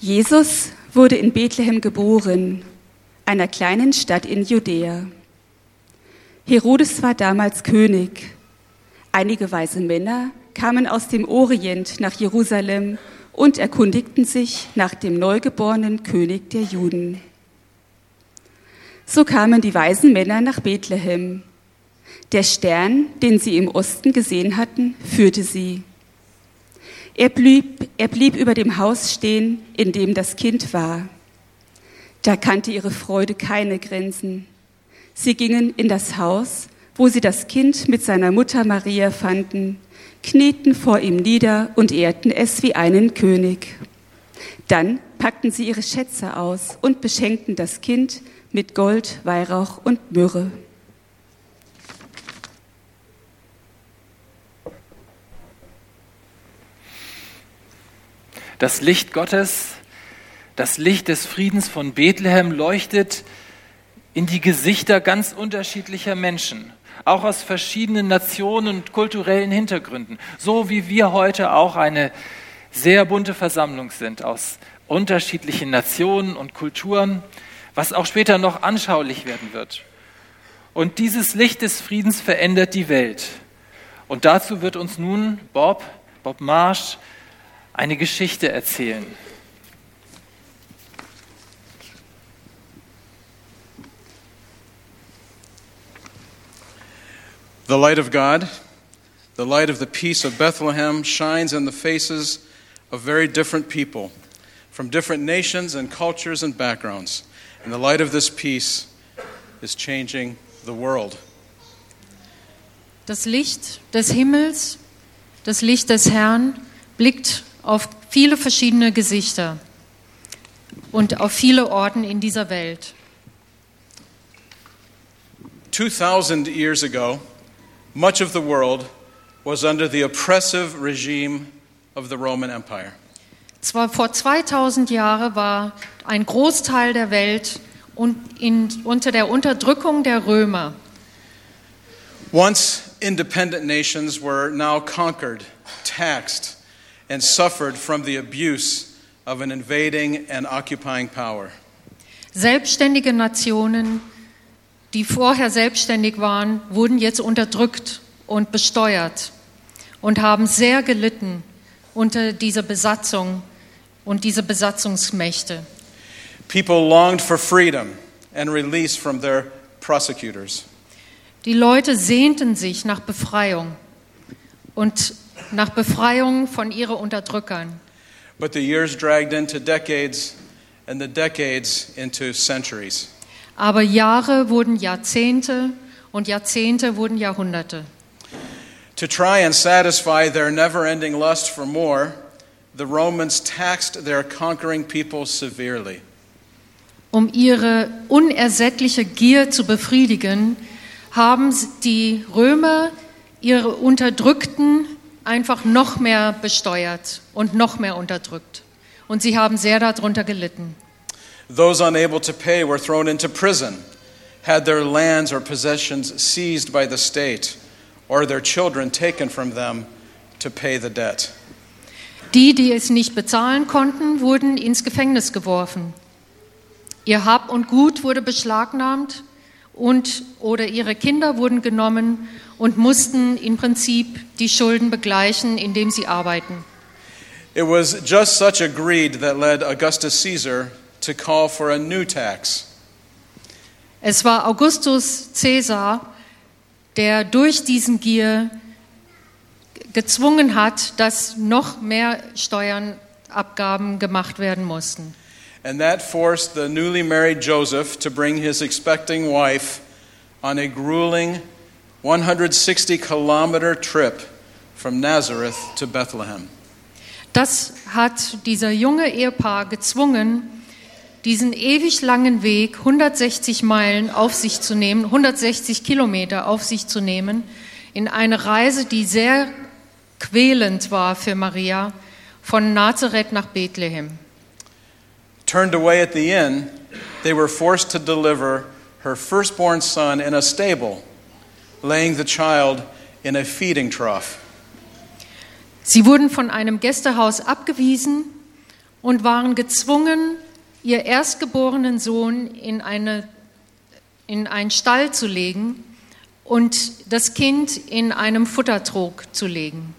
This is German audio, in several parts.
Jesus wurde in Bethlehem geboren, einer kleinen Stadt in Judäa. Herodes war damals König. Einige weise Männer kamen aus dem Orient nach Jerusalem und erkundigten sich nach dem neugeborenen König der Juden. So kamen die weisen Männer nach Bethlehem. Der Stern, den sie im Osten gesehen hatten, führte sie. Er blieb über dem Haus stehen, in dem das Kind war. Da kannte ihre Freude keine Grenzen. Sie gingen in das Haus, wo sie das Kind mit seiner Mutter Maria fanden, knieten vor ihm nieder und ehrten es wie einen König. Dann packten sie ihre Schätze aus und beschenkten das Kind mit Gold, Weihrauch und Myrrhe. Das Licht Gottes, das Licht des Friedens von Bethlehem leuchtet in die Gesichter ganz unterschiedlicher Menschen, auch aus verschiedenen Nationen und kulturellen Hintergründen, so wie wir heute auch eine sehr bunte Versammlung sind aus unterschiedlichen Nationen und Kulturen, was auch später noch anschaulich werden wird. Und dieses Licht des Friedens verändert die Welt. Und dazu wird uns nun Bob Marsh, eine Geschichte erzählen. The light of God, the light of the peace of Bethlehem, shines in the faces of very different people from different nations and cultures and backgrounds. And the light of this peace is changing the world. Das Licht des Himmels, das Licht des Herrn blickt auf viele verschiedene Gesichter und auf viele Orten in dieser Welt. 2,000 years ago, much of the world was under the oppressive regime of the Roman Empire. Zwar vor 2000 Jahren war ein Großteil der Welt unter der Unterdrückung der Römer. Once independent nations were now conquered, taxed, and suffered from the abuse of an invading and occupying power. Selbstständige Nationen, die vorher selbstständig waren, wurden jetzt unterdrückt und besteuert und haben sehr gelitten unter dieser Besatzung und diese Besatzungsmächte. People longed for freedom and release from their prosecutors. Die Leute sehnten sich nach Befreiung und nach Befreiung von ihren Unterdrückern. But the years dragged into decades and the decades into centuries. Aber Jahre wurden Jahrzehnte und Jahrzehnte wurden Jahrhunderte. To try and satisfy their never-ending lust for more, the Romans taxed their conquering people severely. Um ihre unersättliche Gier zu befriedigen, haben die Römer ihre Unterdrückten einfach noch mehr besteuert und noch mehr unterdrückt. Und sie haben sehr darunter gelitten. Those unable to pay were thrown into prison, had their lands or possessions seized by the state, or their children taken from them to pay the debt. Die es nicht bezahlen konnten, wurden ins Gefängnis geworfen. Ihr Hab und Gut wurde beschlagnahmt oder ihre Kinder wurden genommen und mussten im Prinzip die Schulden begleichen, indem sie arbeiten. It was just such a greed that led Augustus Caesar to call for a new tax. Es war Augustus Caesar, der durch diesen Gier gezwungen hat, dass noch mehr Steuernabgaben gemacht werden mussten. And that forced the newly married Joseph to bring his expecting wife on a grueling 160-kilometer trip from Nazareth to Bethlehem. Das hat dieser junge Ehepaar gezwungen, diesen ewig langen Weg 160 Meilen auf sich zu nehmen, 160 Kilometer auf sich zu nehmen, in eine Reise, die sehr quälend war für Maria, von Nazareth nach Bethlehem. Turned away at the inn, they were forced to deliver her firstborn son in a stable, laying the child in a feeding trough. Sie wurden von einem Gästehaus abgewiesen und waren gezwungen, ihr erstgeborenen Sohn in einen Stall zu legen und das Kind in einem Futtertrog zu legen.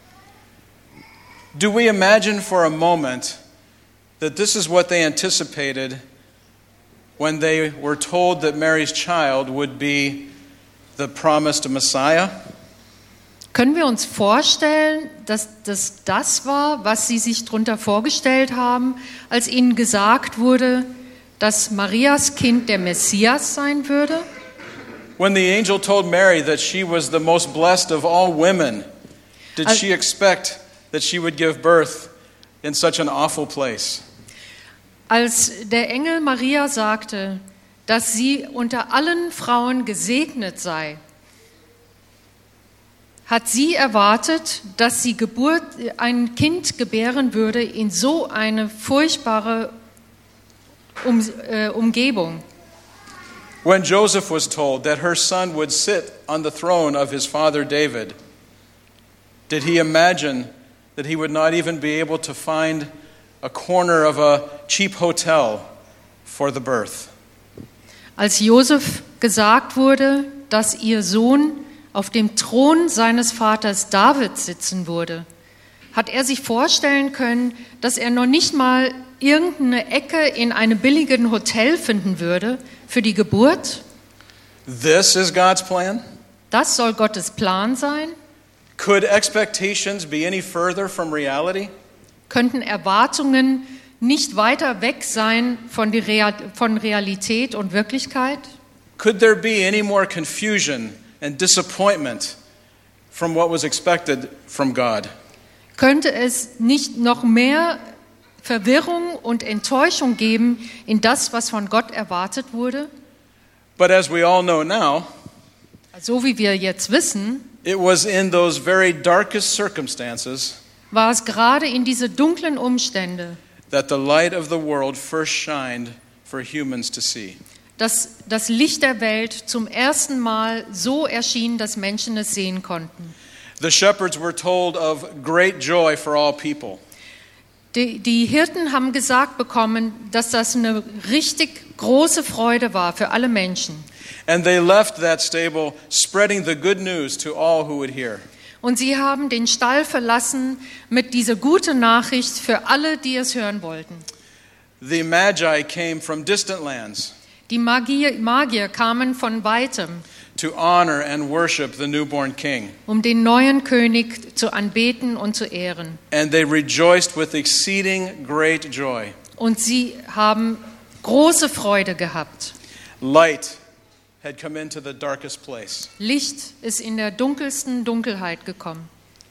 Do we imagine for a moment that this is what they anticipated when they were told that Mary's child would be the promised Messiah? Können wir uns vorstellen, dass das war, was sie sich darunter vorgestellt haben, als ihnen gesagt wurde, dass Marias Kind der Messias sein würde? When the angel told Mary that she was the most blessed of all women, did she expect that she would give birth in such an awful place? Als der Engel Maria sagte, dass sie unter allen Frauen gesegnet sei, hat sie erwartet, dass sie ein Kind gebären würde in so eine furchtbare Umgebung. When Joseph was told that her son would sit on the throne of his father David, did he imagine that he would not even be able to find a corner of a cheap hotel for the birth? Als Josef gesagt wurde, dass ihr Sohn auf dem Thron seines Vaters David sitzen würde, hat er sich vorstellen können, dass er noch nicht mal irgendeine Ecke in einem billigen Hotel finden würde für die Geburt? This is God's plan? Das soll Gottes Plan sein? Could expectations be any further from reality? Könnten Erwartungen nicht weiter weg sein von Realität und Wirklichkeit? Could there be any more confusion and disappointment from what was expected from God? Könnte es nicht noch mehr Verwirrung und Enttäuschung geben in das, was von Gott erwartet wurde? But as we all know now, So wie wir jetzt wissen, it was in those very darkest circumstances war es gerade in diese dunklen Umstände, that the light of the world first shined for humans to see. dass das Licht der Welt zum ersten Mal so erschien, dass Menschen es sehen konnten. The shepherds were told of great joy for all people. Die Hirten haben gesagt bekommen, dass das eine richtig große Freude war für alle Menschen. And they left that stable spreading the good news to all who would hear. Und sie haben den Stall verlassen mit dieser guten Nachricht für alle, die es hören wollten. The Magi came from distant lands Die Magier kamen von weitem, to honor and worship the newborn king. um den neuen König zu anbeten und zu ehren. And they rejoiced with exceeding great joy. Und sie haben große Freude gehabt. Light had come into the darkest place. Licht ist in der dunkelsten Dunkelheit gekommen.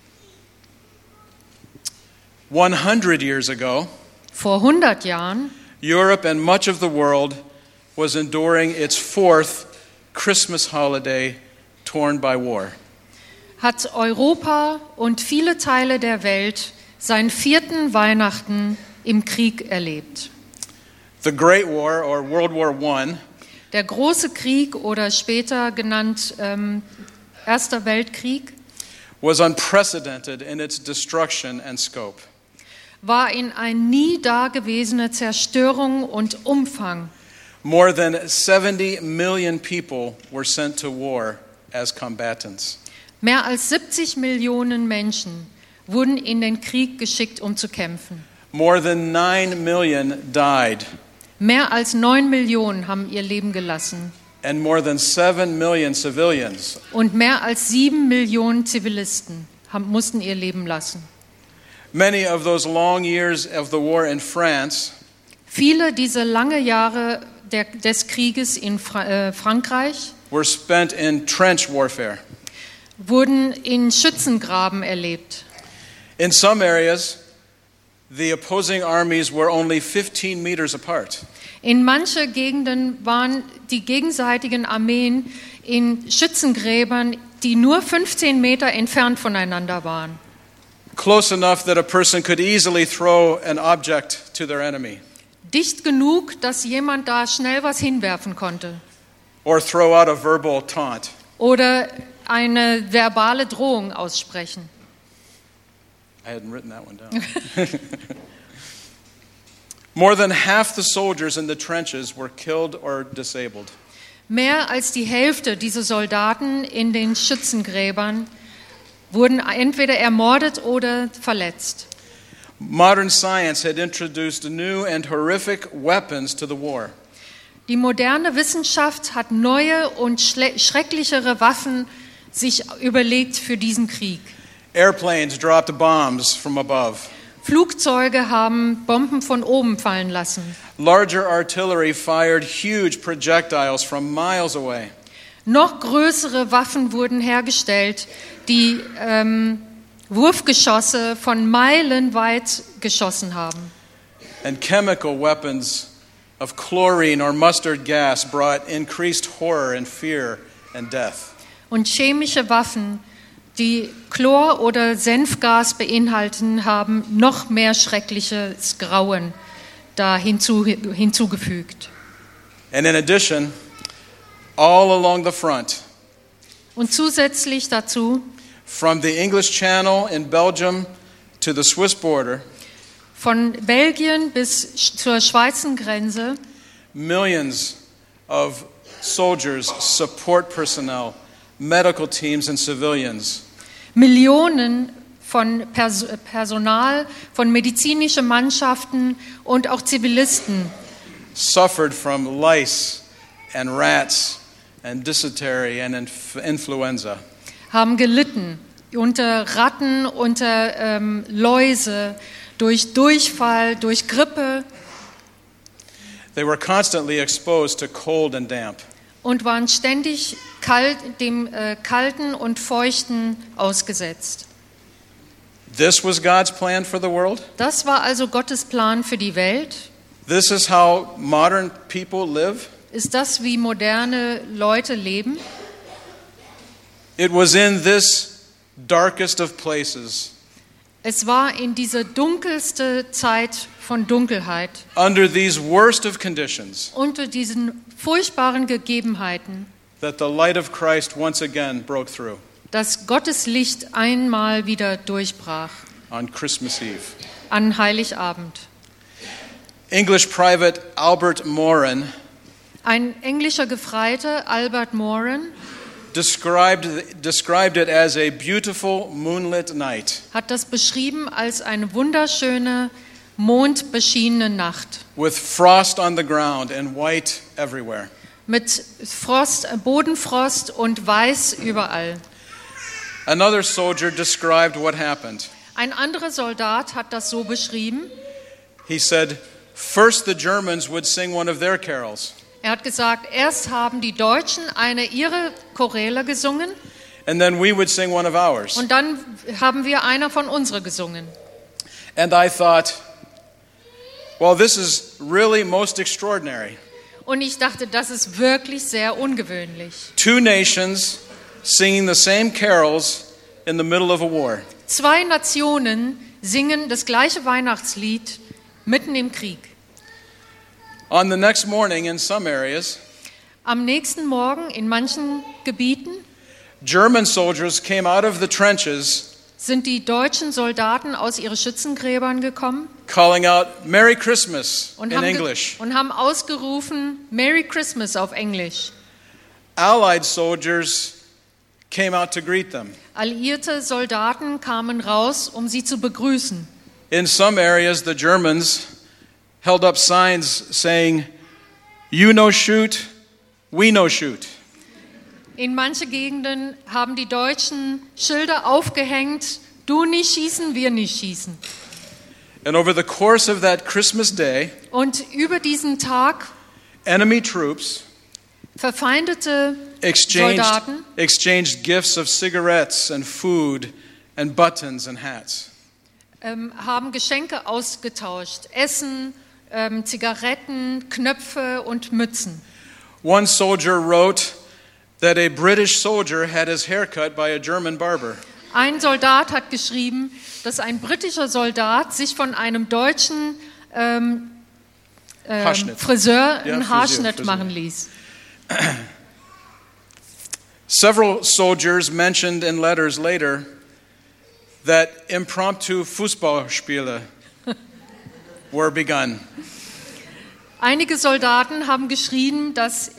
100 years ago, Vor 100 Jahren Europe and much of the world was enduring its fourth Christmas holiday torn by war. hat Europa und viele Teile der Welt seinen 4. Weihnachten im Krieg erlebt. The Great War, or World War I, Der große Krieg oder später genannt Erster Weltkrieg was unprecedented in its destruction and scope. war in ein nie dagewesene Zerstörung und Umfang. More than 70 million people were sent to war as combatants. Mehr als 70 Millionen Menschen wurden in den Krieg geschickt, um zu kämpfen. More than 9 million died, Mehr als 9 Millionen haben ihr Leben gelassen and more than 7 million civilians und mehr als 7 Millionen Zivilisten mussten ihr Leben lassen. Many of those long years of the war in France Viele dieser lange Jahre des Krieges in Frankreich were spent in trench warfare. wurden in Schützengraben erlebt. In some areas, the opposing armies were only 15 meters apart. In manche Gegenden waren die gegenseitigen Armeen in Schützengräbern, die nur 15 Meter entfernt voneinander waren. Close enough that a person could easily throw an object to their enemy Dicht genug, dass jemand da schnell was hinwerfen konnte or throw out a verbal taunt. oder eine verbale Drohung aussprechen. I hadn't written that one down. More than half the soldiers in the trenches were killed or disabled. Mehr als die Hälfte dieser Soldaten in den Schützengräbern wurden entweder ermordet oder verletzt. Modern science had introduced new and horrific weapons to the war. Die moderne Wissenschaft hat neue und schrecklichere Waffen sich überlegt für diesen Krieg. Airplanes dropped bombs from above. Flugzeuge haben Bomben von oben fallen lassen. Larger artillery fired huge projectiles from miles away. Noch größere Waffen wurden hergestellt, die Wurfgeschosse von Meilen weit geschossen haben. And chemical weapons of chlorine or mustard gas brought increased horror and fear and death. Und chemische Waffen, die Chlor oder Senfgas beinhalten, haben noch mehr schreckliches Grauen da hinzugefügt. And in addition, all along the front, Und zusätzlich dazu, from the English Channel in Belgium to the Swiss border, von Belgien bis zur Schweizer Grenze, millions of soldiers, support personnel, medical teams and civilians Millionen von Personal, von medizinischen Mannschaften und auch Zivilisten suffered from lice and rats and dysentery and influenza. haben gelitten unter Ratten, unter Läuse, durch Durchfall, durch Grippe They were constantly exposed to cold and damp. und waren ständig dem Kalten und Feuchten ausgesetzt. This was God's plan for the world. Das war also Gottes Plan für die Welt. This is how modern people live. Ist das, wie moderne Leute leben? It was in this darkest of places, Es war in dieser dunkelste Zeit von Dunkelheit, under these worst of conditions, unter diesen furchtbaren Gegebenheiten, that the light of Christ once again broke through dass Gottes Licht einmal wieder durchbrach on Christmas Eve. an Heiligabend. English Private Albert Moran Ein englischer Gefreiter, Albert Moran, described it as a beautiful moonlit night hat das beschrieben als eine wunderschöne, mondbeschienene Nacht with frost on the ground and white everywhere. mit Bodenfrost und Weiß überall. Another soldier described what happened. Ein anderer Soldat hat das so beschrieben. He said, first the Germans would sing one of their carols, Er hat gesagt, erst haben die Deutschen eine ihrer Choräle gesungen and then we would sing one of ours. und dann haben wir einer von unsere gesungen. And I thought, well, this is really most extraordinary. Und ich dachte, das ist wirklich sehr ungewöhnlich. Two nations singing the same carols in the middle of a war. Zwei Nationen singen das gleiche Weihnachtslied mitten im Krieg. On the next morning, in some areas, Am nächsten Morgen in manchen Gebieten German soldiers came out of the trenches sind die deutschen Soldaten aus ihren Schützengräbern gekommen calling out, Merry Christmas und in English. haben ausgerufen, Merry Christmas auf Englisch. Allied soldiers came out to greet them. Alliierte Soldaten kamen raus, um sie zu begrüßen. In some areas, the Germans held up signs saying, you no shoot, we no shoot. In manche Gegenden haben die Deutschen Schilder aufgehängt, du nicht schießen, wir nicht schießen. And over the course of that Christmas day, Und über diesen Tag enemy troops verfeindete Soldaten exchanged gifts of cigarettes and food and buttons and hats. haben Geschenke ausgetauscht, Essen, Zigaretten, Knöpfe und Mützen. One soldier wrote that a British soldier had his hair cut by a German barber. Ein Soldat hat geschrieben, dass ein britischer Soldat sich von einem deutschen Friseur einen Haarschnitt machen ließ. Several soldiers mentioned in letters later that impromptu Fußballspiele were begun. Einige Soldaten haben geschrien, dass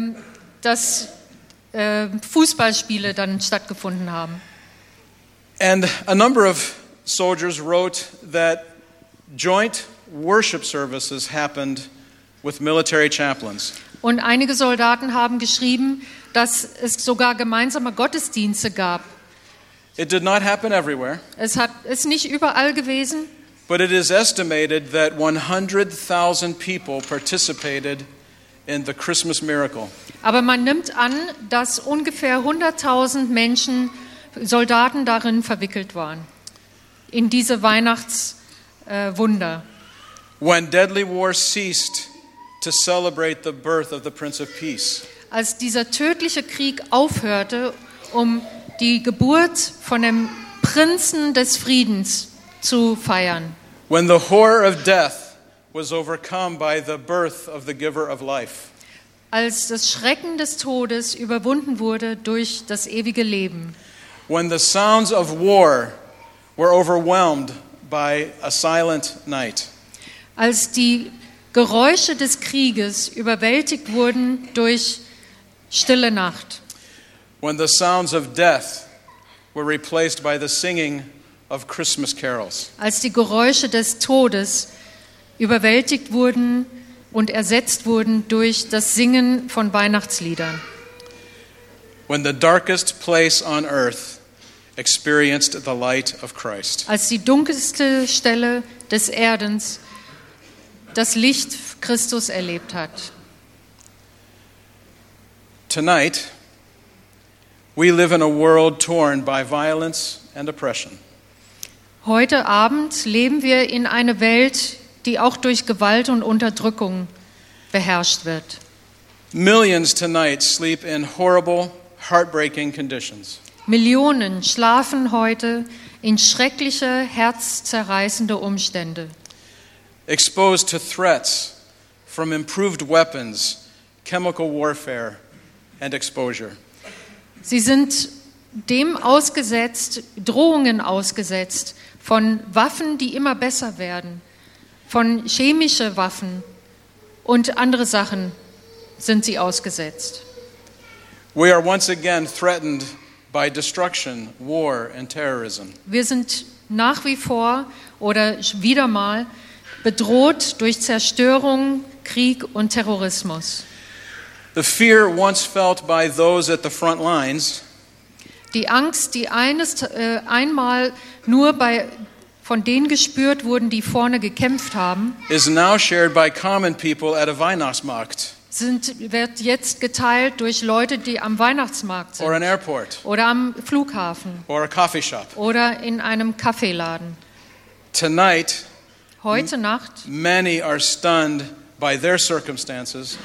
Fußballspiele dann stattgefunden haben. And a number of soldiers wrote that joint worship services happened with military chaplains. Und einige Soldaten haben geschrieben, dass es sogar gemeinsame Gottesdienste gab. It did not happen everywhere, Es ist nicht überall gewesen, but it is estimated that 100,000 people participated in the Christmas miracle. aber man nimmt an, dass ungefähr 100.000 Menschen, Soldaten darin verwickelt waren, in diese Weihnachtswunder. When deadly war ceased to celebrate the birth of the Prince of Peace. Als dieser tödliche Krieg aufhörte, um die Geburt von dem Prinzen des Friedens zu feiern. When the horror of death was overcome by the birth of the giver of life. Als das Schrecken des Todes überwunden wurde durch das ewige Leben. When the sounds of war were overwhelmed by a silent night. Als die Geräusche des Krieges überwältigt wurden durch stille Nacht. When the sounds of death were replaced by the singing of Christmas carols. Als die Geräusche des Todes überwältigt wurden und ersetzt wurden durch das Singen von Weihnachtsliedern. When the darkest place on earth experienced the light of Christ. Als die dunkelste Stelle des Erdens das Licht Christus erlebt hat. Tonight, we live in a world torn by violence and oppression. Heute Abend leben wir in einer Welt, die auch durch Gewalt und Unterdrückung beherrscht wird. Millions tonight sleep in horrible, heartbreaking conditions. Millionen schlafen heute in schreckliche, herzzerreißende Umstände. Exposed to threats from improved weapons, chemical warfare, and exposure. Sie sind dem ausgesetzt, Drohungen ausgesetzt, von Waffen, die immer besser werden, von chemischen Waffen und andere Sachen sind sie ausgesetzt. We are once again threatened by destruction, war, and terrorism. Wir sind nach wie vor oder wieder mal bedroht durch Zerstörung, Krieg und Terrorismus. The fear once felt by those at the front lines Die Angst, die einmal nur von denen gespürt wurden, die vorne gekämpft haben, is now shared by common people at a Weihnachtsmarkt wird jetzt geteilt durch Leute, die am Weihnachtsmarkt or an sind airport oder am Flughafen or a coffee shop. oder in einem Kaffeeladen. Tonight, Heute Nacht many are stunned by their circumstances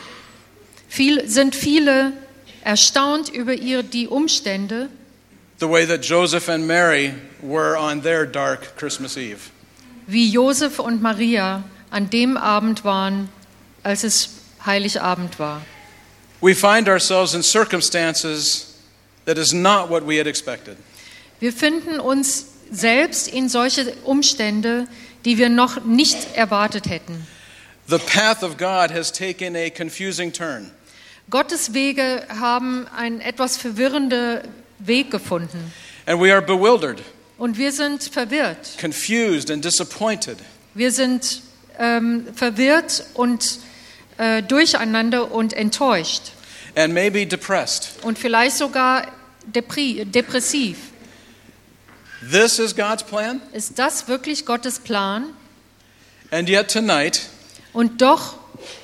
sind viele erstaunt über die Umstände, the way that Joseph and Mary were on their dark Christmas Eve. wie Josef und Maria an dem Abend waren, als es Heiligabend war. We find ourselves in circumstances that is not what we had expected. Wir finden uns selbst in solche Umstände, die wir noch nicht erwartet hätten. The path of God has taken a confusing turn. Gottes Wege haben einen etwas verwirrenden Weg gefunden. And we are bewildered, Und wir sind verwirrt. confused, and disappointed. Wir sind verwirrt und durcheinander und enttäuscht. And maybe depressed. Und vielleicht sogar depressiv. This is God's plan, Ist das wirklich Gottes Plan? and yet tonight, Und doch,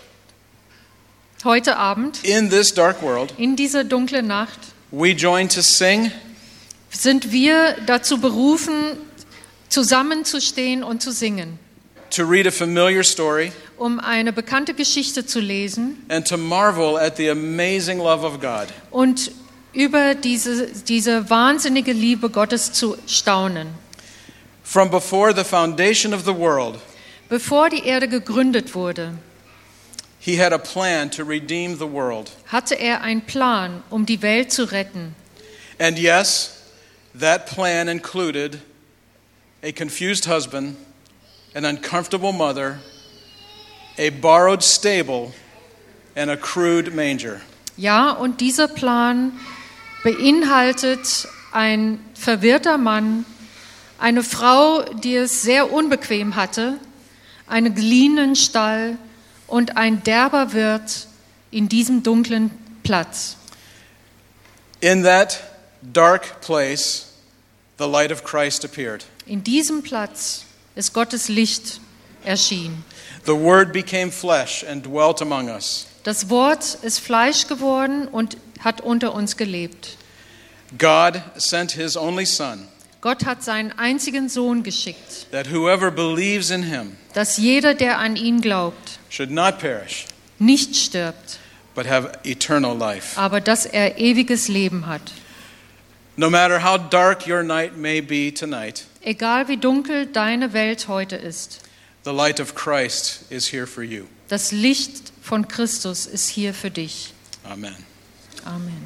heute Abend, in this dark world, in dieser dunklen Nacht, we join to sing, sind wir dazu berufen, zusammenzustehen und zu singen, to read a familiar story, um eine bekannte Geschichte zu lesen and to marvel at the amazing love of God. und über diese wahnsinnige Liebe Gottes zu staunen. From before the foundation of the world, Bevor die Erde gegründet wurde, He had a plan to redeem the world. hatte er einen Plan, um die Welt zu retten. And yes, that plan included a confused husband, an uncomfortable mother, a borrowed stable, and a crude manger. Ja, und dieser Plan beinhaltet ein verwirrter Mann, eine Frau, die es sehr unbequem hatte, einen geliehenen Stall und ein derber Wirt in diesem dunklen Platz. In that dark place, the light of Christ appeared. In diesem Platz ist Gottes Licht erschienen. The Word became flesh and dwelt among us. Das Wort ist Fleisch geworden und hat unter uns gelebt. God sent His only Son, Gott hat seinen einzigen Sohn geschickt, that whoever believes in Him dass jeder, der an ihn glaubt, should not perish, nicht stirbt, but have eternal life. aber dass er ewiges Leben hat. No matter how dark your night may be tonight, Egal wie dunkel deine Welt heute ist, the light of Christ is here for you. das Licht von Christus ist hier für dich. Amen. Amen.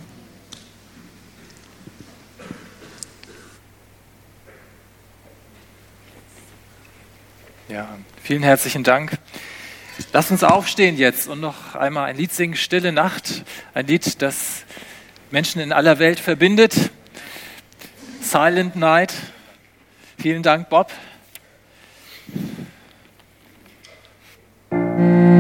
Ja, vielen herzlichen Dank. Lass uns aufstehen jetzt und noch einmal ein Lied singen, Stille Nacht. Ein Lied, das Menschen in aller Welt verbindet. Silent Night. Vielen Dank, Bob.